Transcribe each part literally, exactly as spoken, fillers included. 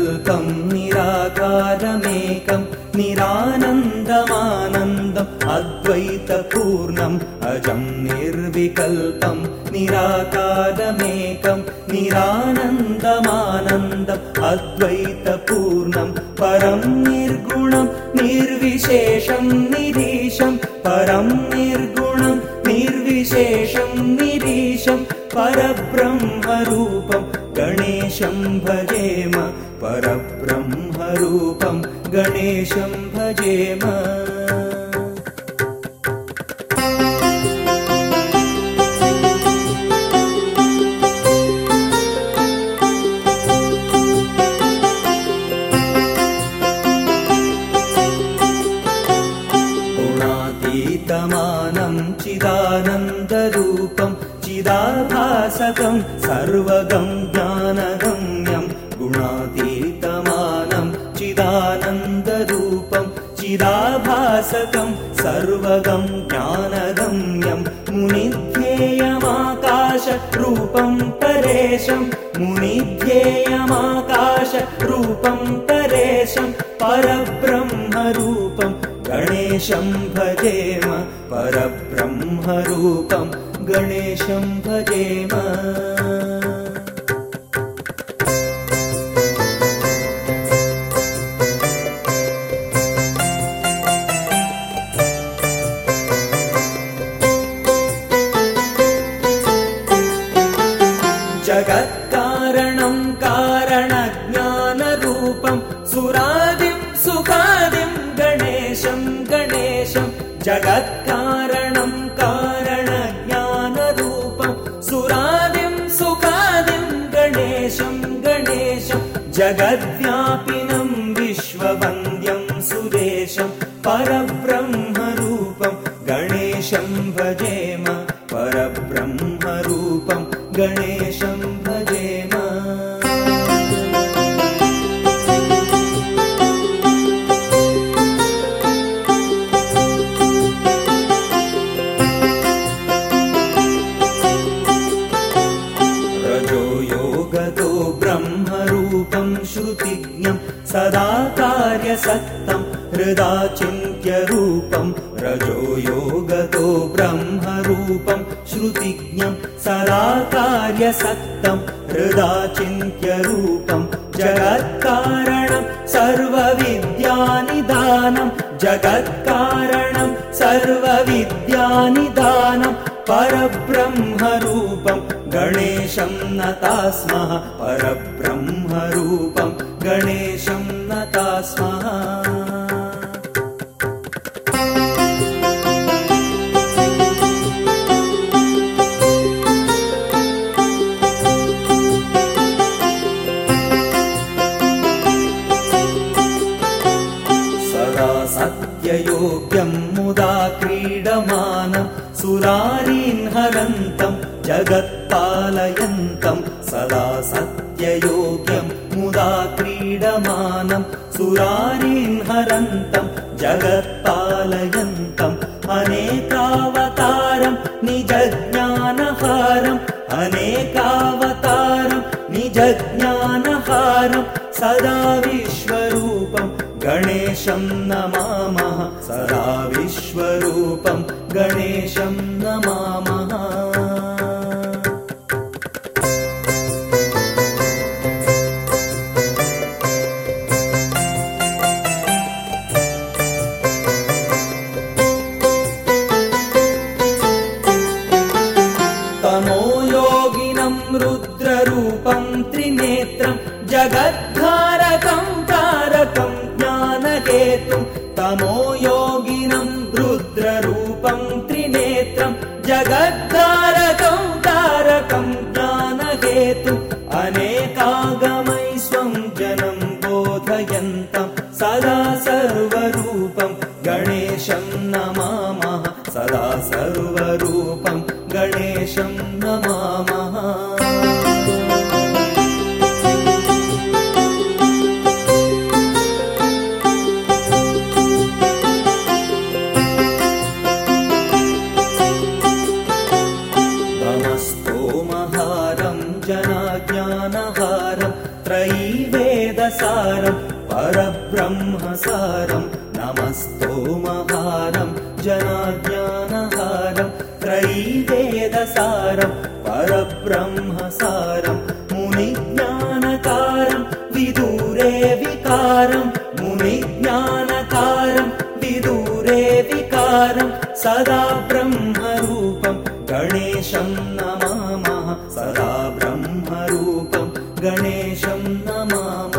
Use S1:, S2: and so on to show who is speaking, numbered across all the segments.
S1: निर्विकल्पं निराकारमेकं निरानन्दमानन्दम् अद्वैतपूर्णम् अजं निर्विकल्पं निराकारमेकं निरानन्दमानन्दम् अद्वैतपूर्णं परं निर्गुणं निर्विशेषं निरीशं परं निर्गुणं निर्विशेषं निरीशं परब्रह्मरूपं गणेशं भजेम परब्रह्मरूपं गणेशं भजेम। गुणातीतमानं चिदानन्दरूपं चिदाभासकं सर्वगं ज्ञानगम्यं गुणातीतमानं चिदानन्दरूपं चिदाभासकं सर्वगं ज्ञानगम्यं मुनिध्येयमाकाशरूपं परेशं मुनिध्येयमाकाशरूपं परेशं परब्रह्मरूपं गणेशं भजेम परब्रह्मरूपं गणेशं भजेम। जगत्कारणं कारणज्ञानरूपं सुरादिं सुखादिं गणेशं गणेशं जगत्कारणं कारणज्ञानरूपं सुरादिं सुखादिं गणेशं गणेशं जगद्व्यापिनं विश्ववन्द्यं सुरेशं परब्रह्मरूपं गणेशं भजेम परब्रह्मरूपं गणेशं भजेम। रजोयोगतो ब्रह्मरूपं श्रुतिज्ञं सदा कार्यसक्तं हृदा चिन्त्यरूपं रजोयोगतो ब्रह्मरूपं श्रुतिज्ञं सदा कार्यसक्तं हृदा चिन्त्यरूपं जगत्कारणं सर्वविद्यानिदानं जगत्कारणं सर्वविद्यानिदानं परब्रह्मरूपं गणेशं नताः स्मः परब्रह्मरूपं गणेशं नताः स्मः। सत्ययोग्यं मुदा क्रीडमानं सुरारीन् हरन्तं जगत्पालयन्तं सदा सत्ययोग्यं मुदा क्रीडमानं सुरारीन् हरन्तं जगत्पालयन्तम् अनेकावतारं निजज्ञानहारम् अनेकावतारं निजज्ञानहारं सदा विश्वरूपं गणेशं नमामः सदा विश्वरूपं गणेशं नमामः। तमोयोगिनं रुद्ररूपं त्रिनेत्रं जगद्धारकं तारकं ज्ञानहेतुं तमोयोगिनं रुद्ररूपं त्रिनेत्रं जगद्धारकं तारकं ज्ञानहेतुं अनेकागमै स्वं जनं बोधयन्तं सदा सर्वरूपं गणेशं नमामः सदा सर्वरूपं गणेशं नमामः। जनाज्ञानहारं त्रयीवे वेदसारं परब्रह्मसारं नमस्तोमहारं जनाज्ञानहारं त्रयीवेदसारं परब्रह्मसारं मुनिज्ञानकारं विदूरे विकारं मुनिज्ञानकारं विदूरे विकारं सदा ब्रह्मरूपं गणेशं नमामः सदा ब्रह्मरूपं गणेशं नमामः।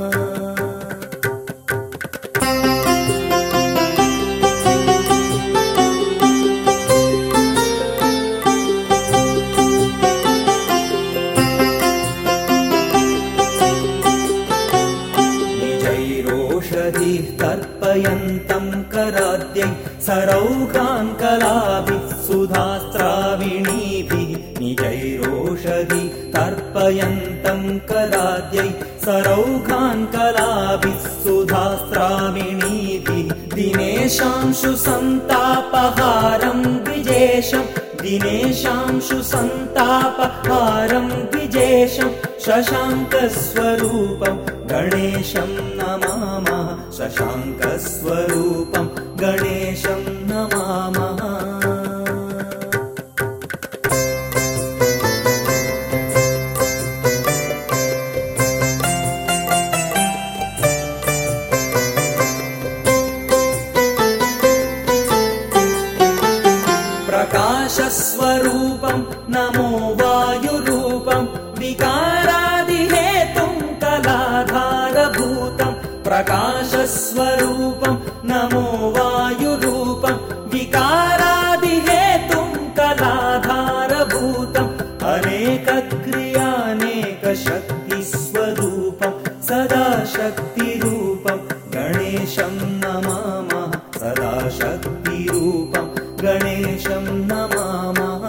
S1: निजैरोषधीः तर्पयन्तं कराद्यै सरौघान् कलाभिः सुधास्त्राविणीभिः निजैरोषधि तर्पयन्तं कराद्यै सरौघान् कलाभिः सुधास्त्राविणीभिः दिनेशांशु सन्तापहारं द्विजेशं दिनेशांशु सन्तापहारं द्विजेशं शशाङ्कस्वरूपं गणेशं नमामः शशाङ्कस्वरूपं गणेशं नमामः। प्रकाशस्वरूपं नमो वायुरूपं विकारादिहेतुं कलाधारभूतं प्रकाशस्वरूपं नमो वायुरूपं विकारादिहेतुं कलाधारभूतम् अनेकक्रियानेकशक्तिस्वरूपं सदा शक्तिरूपं गणेशं नमामः सदा शक्तिरूपं गणेशं नमामः।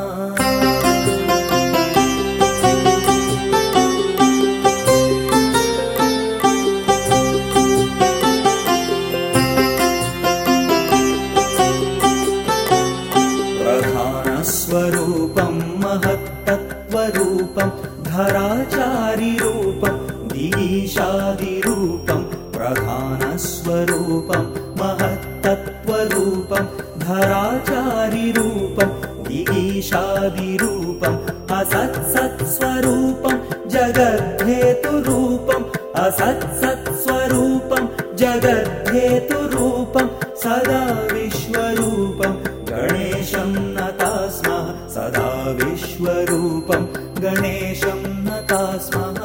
S1: प्रधानस्वरूपं महत्तत्त्वरूपं धराचारिरूपं दिगीशादिरूपं प्रधानस्वरूपं महत्तत्त्वरूपं धराचारिरूपं दिगीशादिरूपम् असत्सत्स्वरूपं जगद्धेतुरूपम् असत्सत्स्वरूपं जगद्धेतुरूपं सदा विश्वरूपं गणेशं नता स्मः सदा विश्वरूपं गणेशं नता स्मः।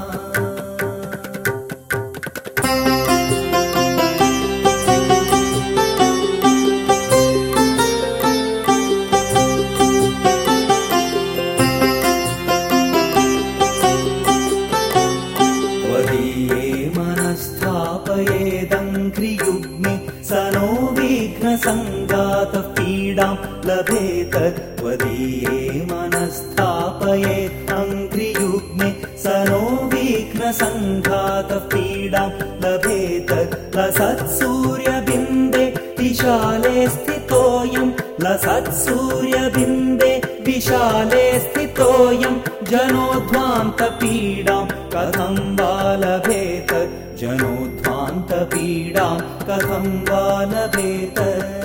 S1: स नो विघ्नसङ्गातः पीडां लभेत त्वदीये मनस्थापयेत् अङ्घ्रियुग्मे स नो विघ्नसङ्घातः पीडां लभेत लसत्सूर्यबिम्बे विशाले स्थितोऽयं लसत्सूर्यबिम्बे विशाले स्थितोऽयं जनोध्वान्तपीडां कथं वा लभेत जनोध्वान्तपीडां कथं वा लभेत।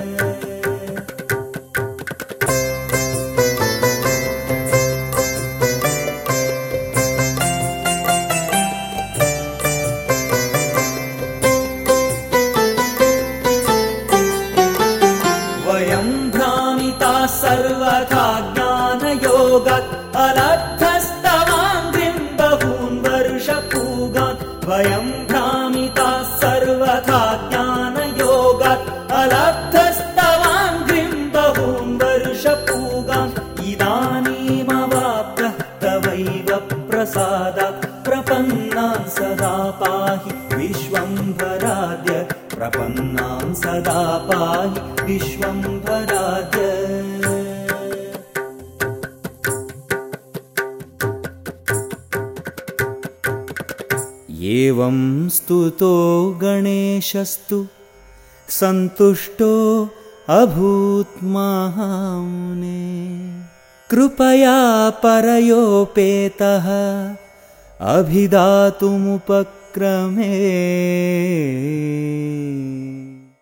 S1: वयं भ्रामिताः सर्वथा ज्ञानयोगात् अलब्धस्तवाङ्घ्रिं बहून् वर्षपूगात् वयं भ्रामिताः सर्वथा ज्ञानयोगात् अलब्धस्तवाङ्घ्रिं बहून् वर्षपूगात् इदानीमवाप्तः तवैव प्रसादात् प्रपन्नान् सदा पाहि विश्वम्भराद्य प्रपन्नान् सदा पाहि विश्वम्भराद्य। एवं स्तुतो गणेशस्तु सन्तुष्टो अभूत् महामुने कृपया परयोपेतः अभिदातुमुपक्रमः क्रमे